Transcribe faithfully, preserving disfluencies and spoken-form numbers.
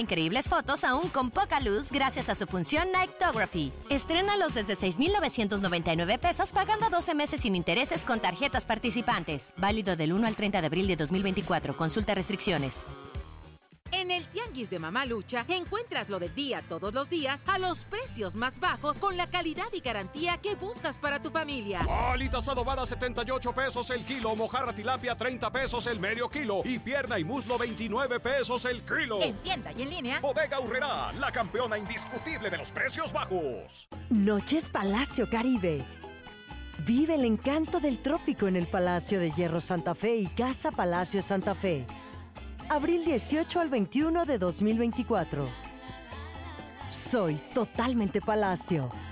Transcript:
Increíbles fotos aún con poca luz gracias a su función Nightography. Estrénalos desde seis mil novecientos noventa y nueve pesos pagando doce meses sin intereses con tarjetas participantes. Válido del uno al treinta de abril de dos mil veinticuatro. Consulta restricciones. En el Tianguis de Mamá Lucha encuentras lo del día todos los días a los precios más bajos con la calidad y garantía que buscas para tu familia. Alitas adobadas setenta y ocho pesos el kilo, mojarra tilapia treinta pesos el medio kilo y pierna y muslo veintinueve pesos el kilo. En tienda y en línea. Bodega Aurrerá, la campeona indiscutible de los precios bajos. Noches Palacio Caribe. Vive el encanto del trópico en el Palacio de Hierro Santa Fe y Casa Palacio Santa Fe. Abril dieciocho al veintiuno de dos mil veinticuatro. Soy totalmente Palacio.